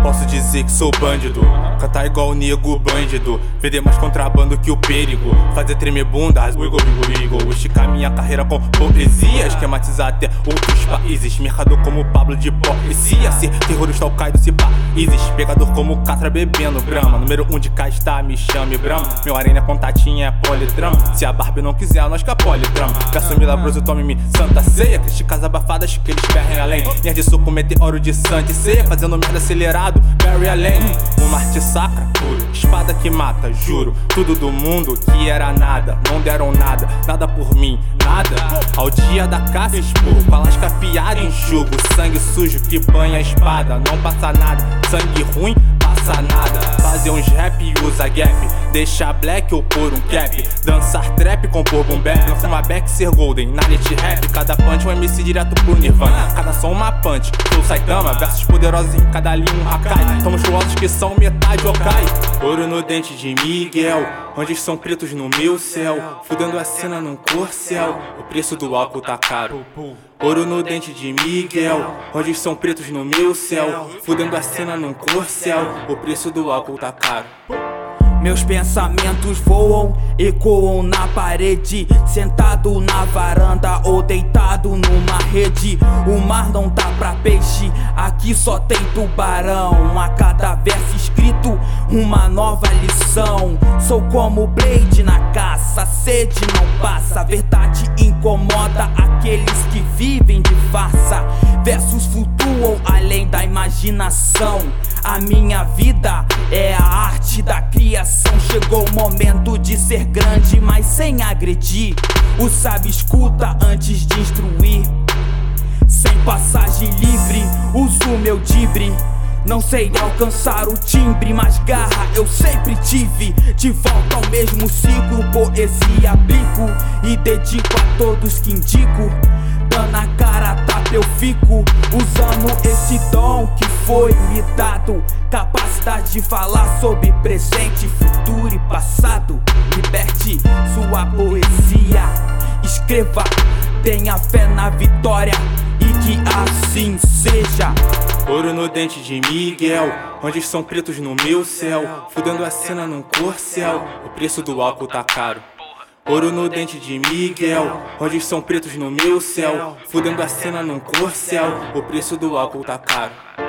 Posso dizer que sou bandido, cantar igual o nego bandido, vender mais contrabando que o perigo, fazer tremer bundas, wiggle, wiggle, wiggle, esticar minha carreira com poesia, esquematizar até outros países, mercador como Pablo de poesia, ser terrorista Al-Qaeda se países, pegador como Catra bebendo Brahma, número 1 de casta, me chame Brahma, meu arena é contatinha, é politrama, se a Barbie não quiser, nós que a politrama, verso milagroso, tome-me santa ceia, críticas abafadas que eles ferrem além, nerd soco, meteoro de santa e ceia, fazendo merda acelerado, Barry Allen, uma arte sacra, puro, espada que mata, juro, tudo do mundo que era nada, não deram nada, nada por mim, nada, ao dia da caça expor, com a lasca afiada enxugo, sangue sujo que banha a espada, não passa nada, sangue ruim, passa nada, fazer uns rap e usa gap, deixar black ou pôr um cap, dançar trap, compor boom bap, não fuma back, ser golden, na net rap, cada punch um MC direto pro Nirvana, cada som uma punch, sou Saitama, versos poderosos em cada linha um Hakai, somos colosos que são metade Okai, ouro no dente de Miguel, onde são pretos no meu céu, fudendo a cena num corcel, o preço do álcool tá caro. Ouro no dente de Miguel, onde são pretos no meu céu, fudendo a cena num corcel, o preço do álcool tá caro. Meus pensamentos voam, ecoam na parede, sentado na varanda ou deitado numa rede. O mar não tá pra peixe, aqui só tem tubarão. A cada verso escrito, uma nova lição. Sou como Blade na caça, sede não passa. A verdade incomoda aqueles que vivem de farsa. Versos flutuam além da imaginação. A minha vida é a arte da criação. Chegou o momento de ser grande, mas sem agredir. O sábio escuta antes de instruir. Sem passagem livre, uso meu dibre. Não sei alcançar o timbre, mas garra eu sempre tive. De volta ao mesmo ciclo, poesia aplico e dedico a todos que indico. Dando a cara tapa eu fico, usando esse dom que foi me dado. Capacidade de falar sobre presente, futuro e passado. Liberte sua poesia, escreva, tenha fé na vitória e que assim seja. Ouro no dente de Miguel, onde são pretos no meu céu, fudendo a cena num corcel, o preço do álcool tá caro. Ouro no dente de Miguel, onde são pretos no meu céu, fudendo a cena num corcel, o preço do álcool tá caro.